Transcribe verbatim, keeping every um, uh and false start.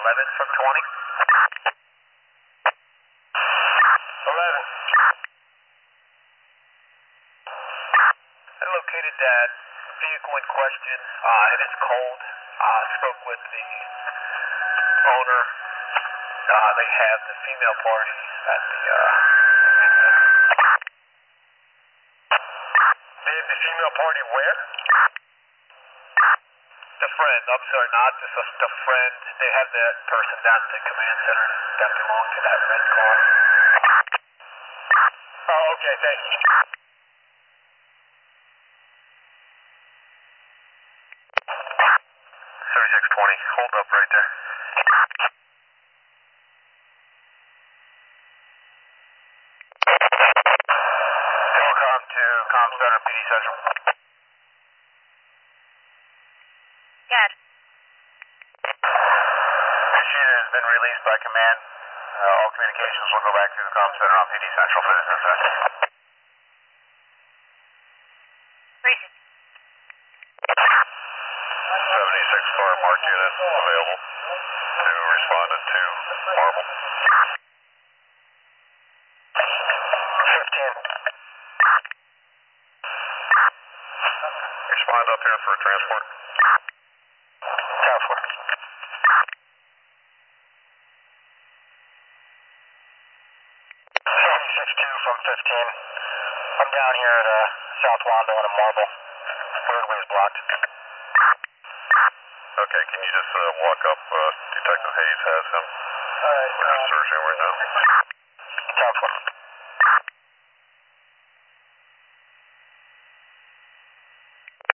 eleven from twenty. eleven. I located that vehicle in question. Uh, it is cold. Uh, spoke with the owner. Uh, they have the female party at the, uh, they have the female party where? The friend, I'm sorry, not the, the friend. They have that person down at the command center that belonged to that red car. Oh, okay, thank you. seventy-six twenty, hold up right there. Telecom to Com Center, P D Central. Good. Mission has been released by command. Uh, all communications will go back to the Com Center on P D Central for this incident. Reason. seventy-six car marked unit available to respond to Marble. fifteen. Respond up here for transport. Transport. seventy-six two from fifteen. I'm down here at uh, South Wando and Marble. Roadway's blocked. Okay, can you just uh, walk up? Uh, Detective Hayes has him. All right. We're just searching right now. Transport.